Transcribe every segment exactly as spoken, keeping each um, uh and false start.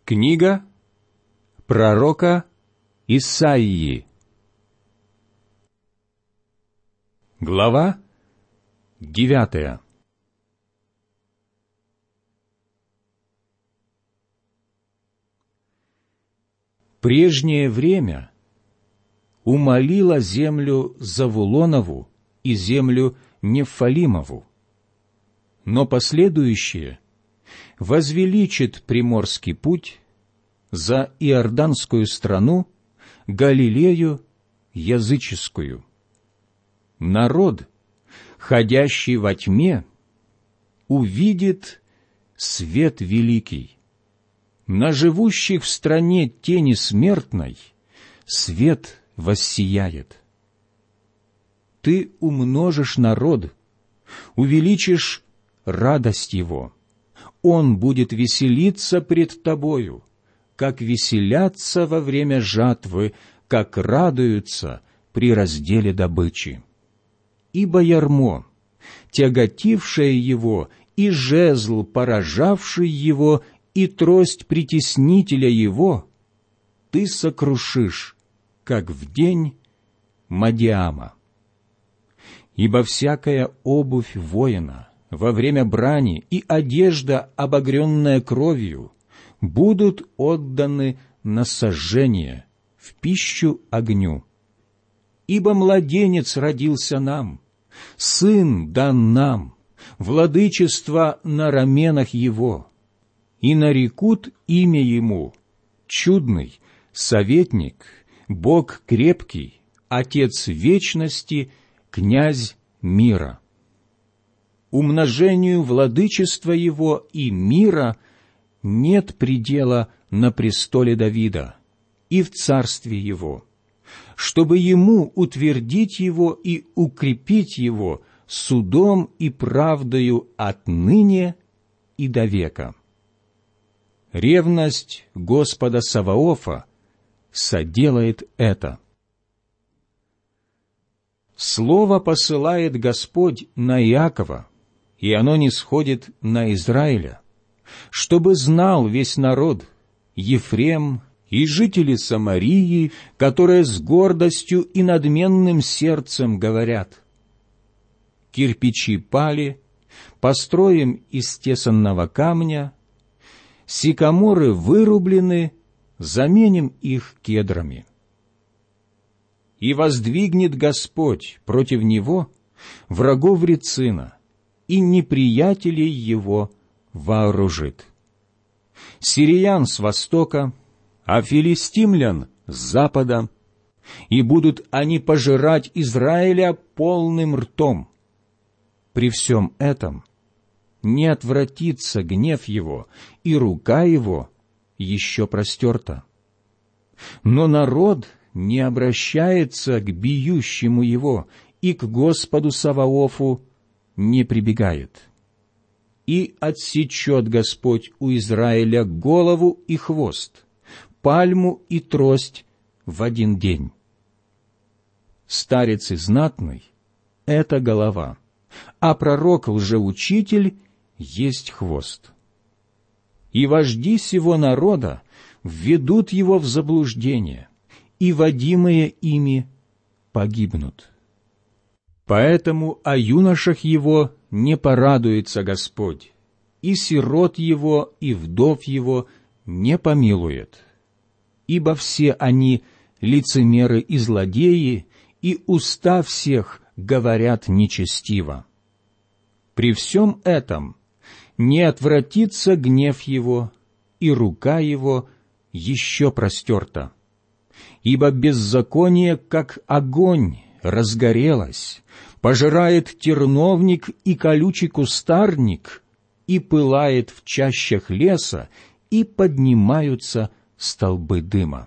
Книга пророка Исаии. Глава девятая. Прежнее время умолила землю Завулонову и землю Нефалимову, но последующее возвеличит приморский путь за Иорданскую страну, Галилею языческую. Народ, ходящий во тьме, увидит свет великий. На живущих в стране тени смертной свет воссияет. Ты умножишь народ, увеличишь радость его. Он будет веселиться пред тобою, как веселятся во время жатвы, как радуются при разделе добычи. Ибо ярмо, тяготившее его, и жезл, поражавший его, и трость притеснителя его, ты сокрушишь, как в день Мадиама. Ибо всякая обувь воина во время брани и одежда, обогренная кровью, будут отданы на сожжение, в пищу огню. Ибо младенец родился нам, сын дан нам, владычество на раменах его, и нарекут имя ему Чудный, Советник, Бог крепкий, Отец вечности, Князь мира. Умножению владычества его и мира нет предела на престоле Давида и в царстве его, чтобы ему утвердить его и укрепить его судом и правдою отныне и до века. Ревность Господа Саваофа соделает это. Слово посылает Господь на Иакова, и оно нисходит на Израиля, чтобы знал весь народ, Ефрем и жители Самарии, которые с гордостью и надменным сердцем говорят: кирпичи пали, построим из тесанного камня, сикаморы вырублены, заменим их кедрами. И воздвигнет Господь против него врагов Рецина, и неприятелей его вооружит. Сириян с востока, а филистимлян с запада, и будут они пожирать Израиля полным ртом. При всем этом не отвратится гнев его, и рука его еще простерта. Но народ не обращается к бьющему его, и к Господу Саваофу не прибегает. И отсечет Господь у Израиля голову и хвост, пальму и трость в один день. Старец и знатный — это голова, а пророк лжеучитель есть хвост. И вожди сего народа введут его в заблуждение, и водимые ими погибнут. Поэтому о юношах его не порадуется Господь, и сирот его, и вдов его не помилует. Ибо все они лицемеры и злодеи, и уста всех говорят нечестиво. При всем этом не отвратится гнев его, и рука его еще простерта. Ибо беззаконие, как огонь, разгорелось, пожирает терновник и колючий кустарник, и пылает в чащах леса, и поднимаются столбы дыма.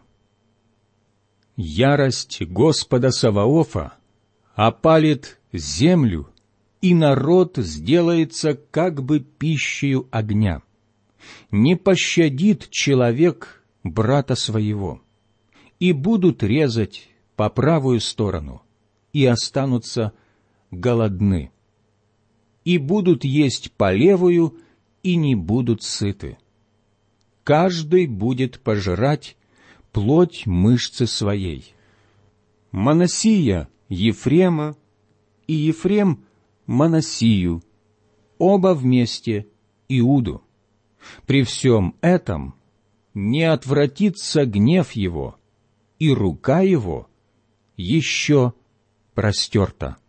Ярость Господа Саваофа опалит землю, и народ сделается как бы пищею огня. Не пощадит человек брата своего, и будут резать по правую сторону, и останутся голодны, и будут есть по левую, и не будут сыты. каждый будет пожирать плоть мышцы своей. Манассия — Ефрема, и Ефрем — Манассию, оба вместе Иуду. При всем этом не отвратится гнев его, и рука его еще простерта.